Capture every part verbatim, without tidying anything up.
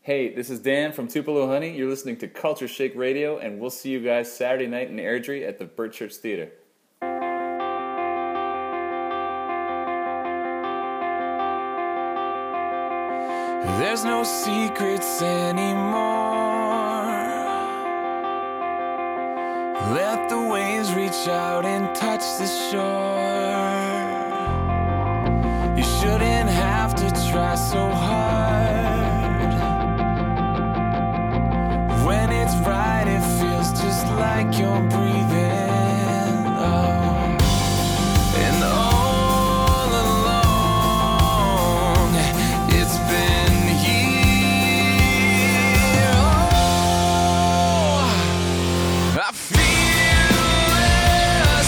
Hey, this is Dan from Tupelo Honey. You're listening to Culture Shake Radio, and we'll see you guys Saturday night in Airdrie at the Birchurch Theatre. There's no secrets anymore. Let the waves reach out and touch the shore. You shouldn't have to try so hard. When it's right, it feels just like you're breathing. Oh. And all along, it's been here. Oh, I feel this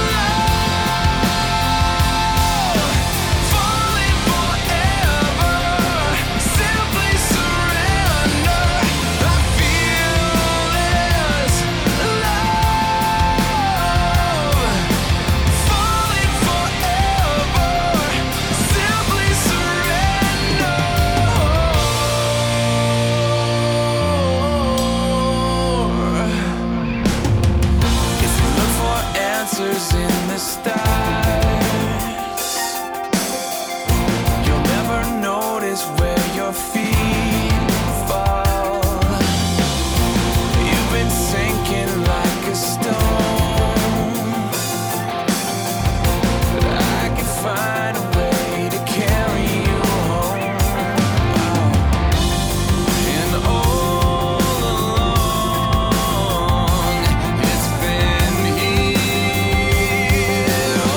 love falling forever. Simply surrender. I feel this love falling forever. Simply surrender. If you look for answers in the stars, you'll never notice where your feet fall. You've been sinking like a stone, but I can find a way to carry you home. And all along, it's been here.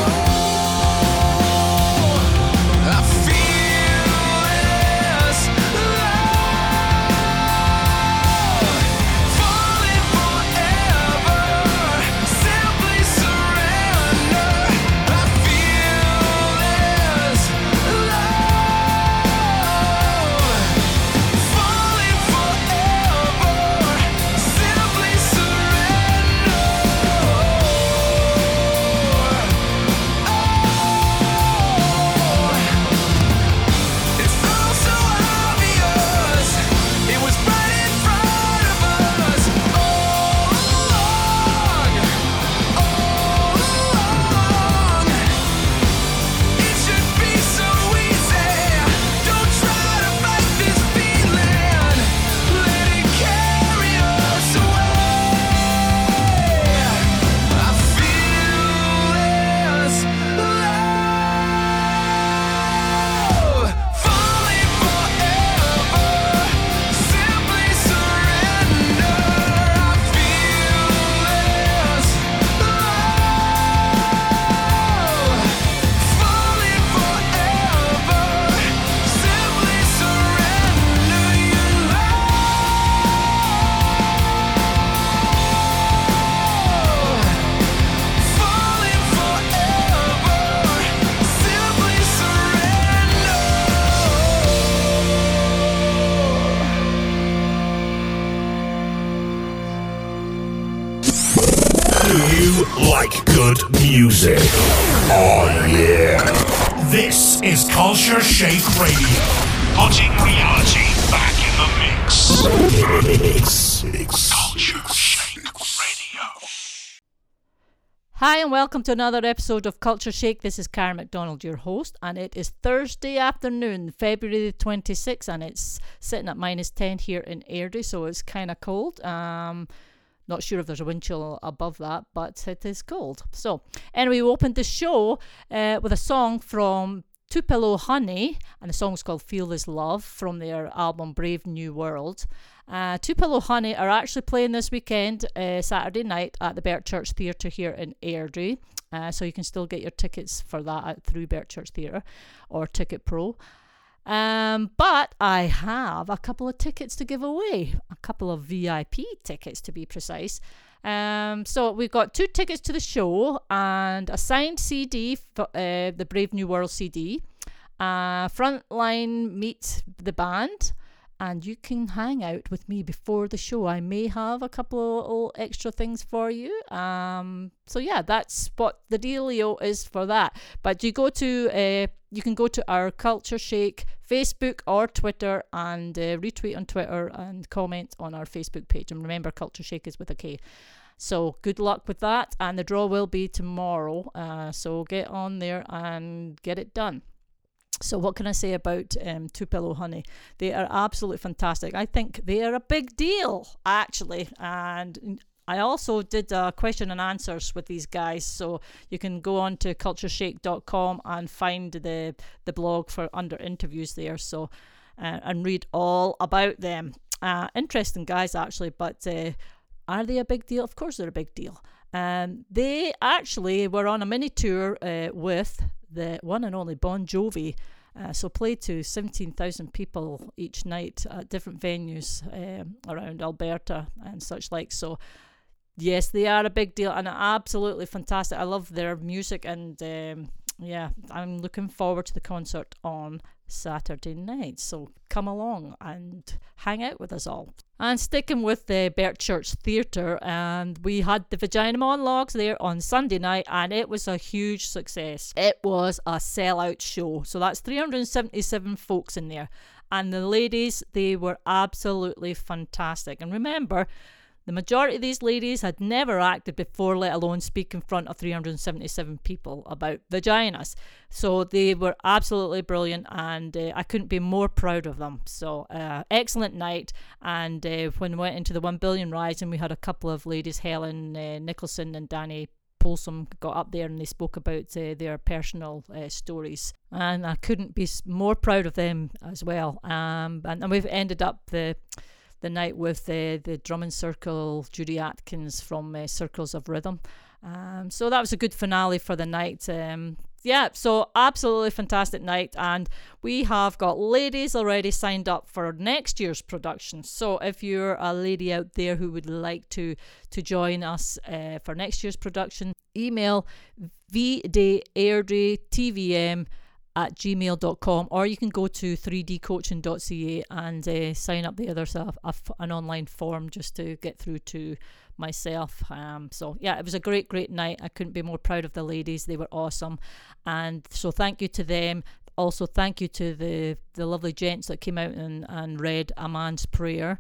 Oh, I feel this love falling forever. Simply surrender. I feel this love falling forever. Simply surrender. It's all so obvious. It was right in front of us all along, all along. It should be so easy. Don't try to fight this feeling. Let it carry us away. I feel this love falling forever. Simply surrender. I feel this love falling forever. Simply surrender your love falling forever. Simply surrender. Do you like good music? Oh yeah. This is Culture Shake Radio. Putting reality back in the mix. Mix. Mix. Culture Shake Radio. Hi and welcome to another episode of Culture Shake. This is Karen McDonald, your host, and it is Thursday afternoon, February the twenty-sixth, and it's sitting at minus ten here in Airdrie, so it's kind of cold. Um, not sure if there's a wind chill above that, but it is cold. So anyway, we opened the show uh, with a song from Tupelo Honey, and the song's called Feel This Love from their album Brave New World. Uh, Tupelo Honey are actually playing this weekend, uh, Saturday night, at the Birchurch Theatre here in Airdrie. Uh, so you can still get your tickets for that out through Birchurch Theatre or Ticket Pro. Um, but I have a couple of tickets to give away, a couple of V I P tickets to be precise. Um, so we've got two tickets to the show and a signed C D, for, uh, the Brave New World C D. Uh, Frontline Meet the Band. and you can hang out with me before the show. I may have a couple of little extra things for you. Um, so yeah, that's what the dealio is for that. But you go to uh, you can go to our Culture Shake Facebook or Twitter and uh, retweet on Twitter and comment on our Facebook page. And remember, Culture Shake is with a K. So good luck with that, and the draw will be tomorrow. Uh, so get on there and get it done. So what can I say about um, Tupelo Honey? They are absolutely fantastic. I think they are a big deal, actually. And I also did a question and answers with these guys. So you can go on to culture shake dot com and find the, the blog for under interviews there. So uh, and read all about them. Uh, interesting guys, actually. But uh, are they a big deal? Of course they're a big deal. Um, they actually were on a mini tour uh, with the one and only Bon Jovi, uh, so played to seventeen thousand people each night at different venues um, around Alberta and such like. So yes, they are a big deal and absolutely fantastic. I love their music, and um, yeah, I'm looking forward to the concert on Saturday night. So come along and hang out with us all. And sticking with the Bertchurch Theatre, and we had the Vagina Monologues there on Sunday night, and it was a huge success. It was a sellout show. So that's three hundred seventy-seven folks in there, and the ladies, they were absolutely fantastic. And remember, the majority of these ladies had never acted before, let alone speak in front of three hundred seventy-seven people about vaginas. So they were absolutely brilliant, and uh, I couldn't be more proud of them. So uh, excellent night. And uh, when we went into the one billion Rising, we had a couple of ladies, Helen uh, Nicholson and Danny Polsom, got up there and they spoke about uh, their personal uh, stories. And I couldn't be more proud of them as well. Um, and, and we've ended up the... the night with uh, the Drummond Circle, Judy Atkins from uh, Circles of Rhythm. Um, so that was a good finale for the night. Um, yeah, so absolutely fantastic night. And we have got ladies already signed up for next year's production. So if you're a lady out there who would like to, to join us uh, for next year's production, email v day airdrie t v m at gmail dot com, or you can go to three d coaching dot c a and uh, sign up there. There's a, a, an online form just to get through to myself. Um, so yeah, it was a great, great night. I couldn't be more proud of the ladies. They were awesome. And so thank you to them. Also, thank you to the, the lovely gents that came out and, and read A Man's Prayer,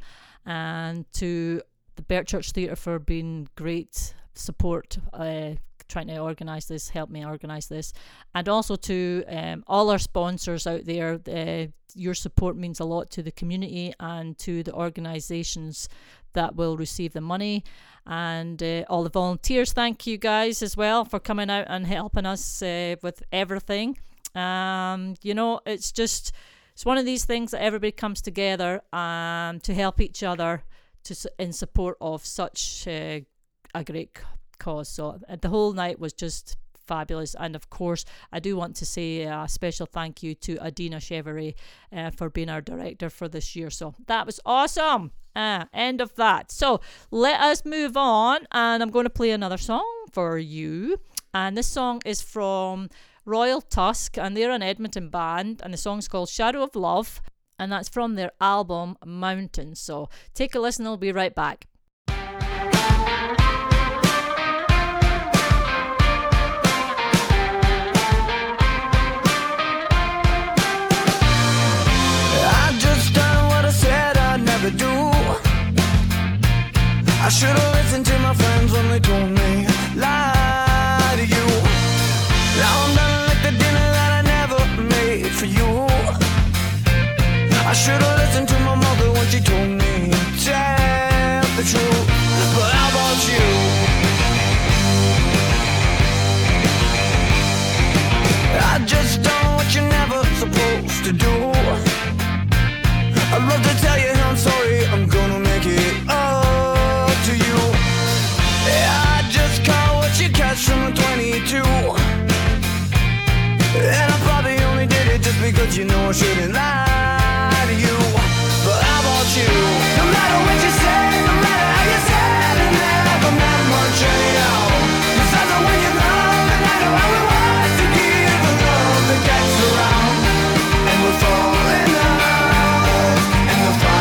and to the Bertchurch Theatre for being great support, uh, trying to organise this, help me organise this, and also to um, all our sponsors out there. Uh, your support means a lot to the community and to the organisations that will receive the money, and uh, all the volunteers. Thank you guys as well for coming out and helping us uh, with everything. Um, you know, it's just, it's one of these things that everybody comes together um, to help each other to in support of such uh, a great cause. So uh, the whole night was just fabulous. And of course, I do want to say a special thank you to Adina Chevrolet uh, for being our director for this year. So that was awesome. Uh, end of that. So let us move on, and I'm going to play another song for you. And this song is from Royal Tusk, and they're an Edmonton band, and the song's called Shadow of Love, and that's from their album Mountain. So take a listen, I'll be right back. Do I should have listened to my friends when they told me lie to you. Now I'm done like the dinner that I never made for you. I should have listened to my mother when she told me tell the truth. But how about you? I just done what you're never supposed to do. I'd love to tell you how I'm sorry, I'm gonna make it up to you. Yeah, I just caught what you catch from a twenty-two, and I probably only did it just because you know I shouldn't lie to you. But how about you? No matter what you say, no matter how you said it, never matter much anyhow. Besides the way you love, and I know how it was to give the love that gets around, and we're falling out.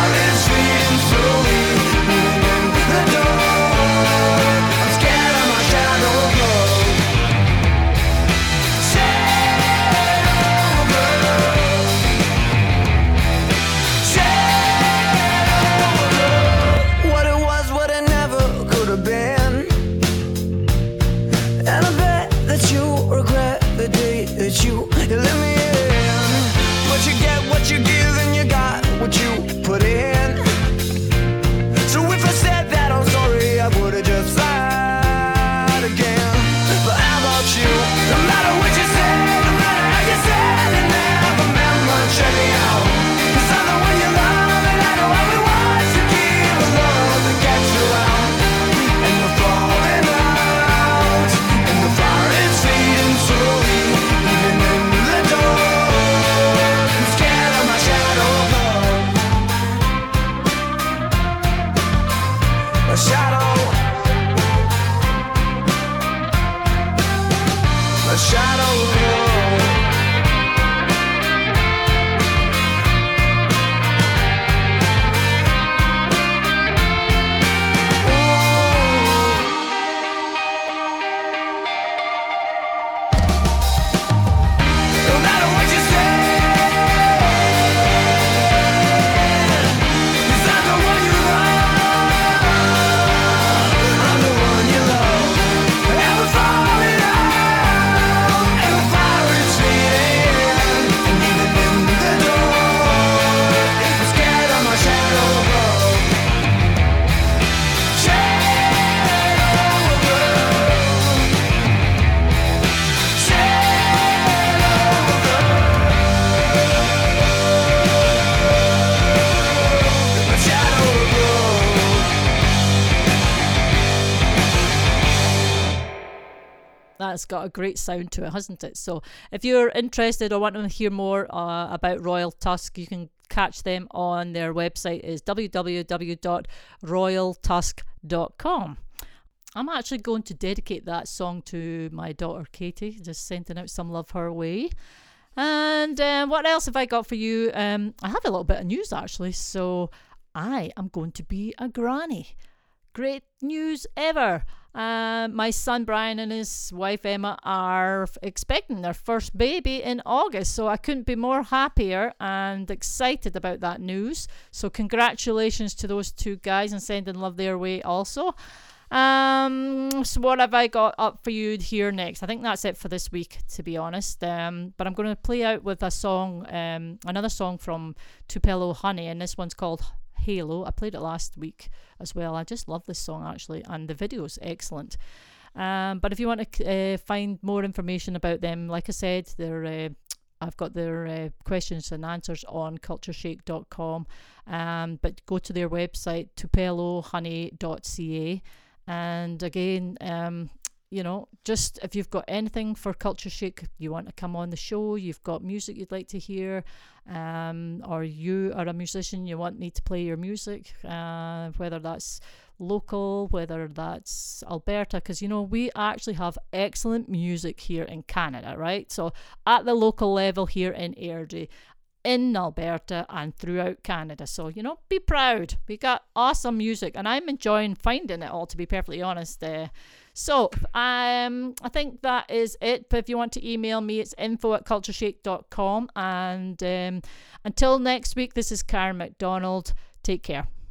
it's got a great sound to it, hasn't it? So if you're interested or want to hear more uh, about Royal Tusk, you can catch them on their website is w w w dot royal tusk dot com. I'm actually going to dedicate that song to my daughter Katie, just sending out some love her way. And um, what else have I got for you? Um, I have a little bit of news actually. So I am going to be a granny. Great news ever. Uh, my son Brian and his wife Emma are expecting their first baby in August. So I couldn't be more happier and excited about that news. So congratulations to those two guys and sending love their way also. Um, so what have I got up for you here next? I think that's it for this week, to be honest. Um, but I'm going to play out with a song, um, another song from Tupelo Honey, and this one's called Halo. I played it last week as well. I just love this song actually, and the video's excellent. Um, but if you want to uh, find more information about them, like I said, they're uh, I've got their uh, questions and answers on culture shake dot com. Um, but go to their website tupelo honey dot c a. And again, um, you know, just if you've got anything for Culture Shake, you want to come on the show, you've got music you'd like to hear, um, or you are a musician, you want me to play your music, uh, whether that's local, whether that's Alberta, because, you know, we actually have excellent music here in Canada, right? So at the local level here in Airdrie, in Alberta and throughout Canada. So, you know, be proud. We got awesome music and I'm enjoying finding it all, to be perfectly honest. Uh, so, um, I think that is it. But if you want to email me, it's info at culture shake dot com. And um, until next week, this is Karen McDonald. Take care.